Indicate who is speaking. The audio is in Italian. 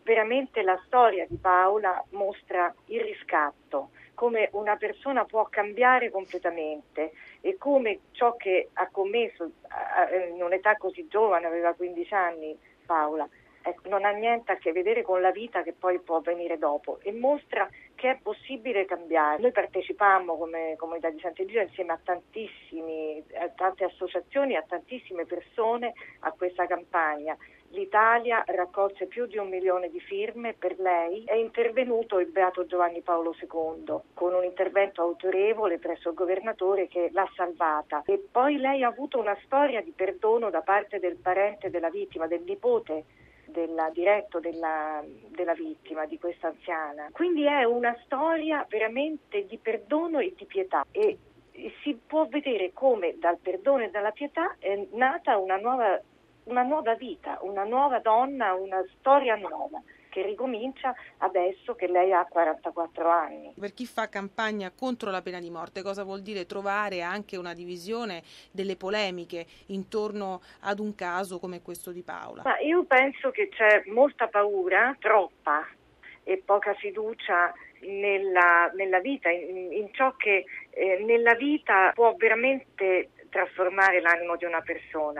Speaker 1: veramente la storia di Paola mostra il riscatto, come una persona può cambiare completamente e come ciò che ha commesso in un'età così giovane, aveva 15 anni Paola, non ha niente a che vedere con la vita che poi può venire dopo, e mostra che è possibile cambiare. Noi partecipammo come Comunità di Sant'Egidio insieme a tante associazioni, a tantissime persone a questa campagna. L'Italia raccolse più di 1 milione di firme per lei. È intervenuto il Beato Giovanni Paolo II con un intervento autorevole presso il governatore che l'ha salvata, e poi lei ha avuto una storia di perdono da parte del parente della vittima, del nipote diretto della vittima, di questa anziana. Quindi è una storia veramente di perdono e di pietà, e si può vedere come dal perdono e dalla pietà è nata una nuova vita, una nuova donna, una storia nuova che ricomincia adesso che lei ha 44 anni.
Speaker 2: Per chi fa campagna contro la pena di morte, cosa vuol dire trovare anche una divisione delle polemiche intorno ad un caso come questo di Paola?
Speaker 1: Ma io penso che c'è molta paura, troppa, e poca fiducia nella vita, in ciò che nella vita può veramente trasformare l'animo di una persona.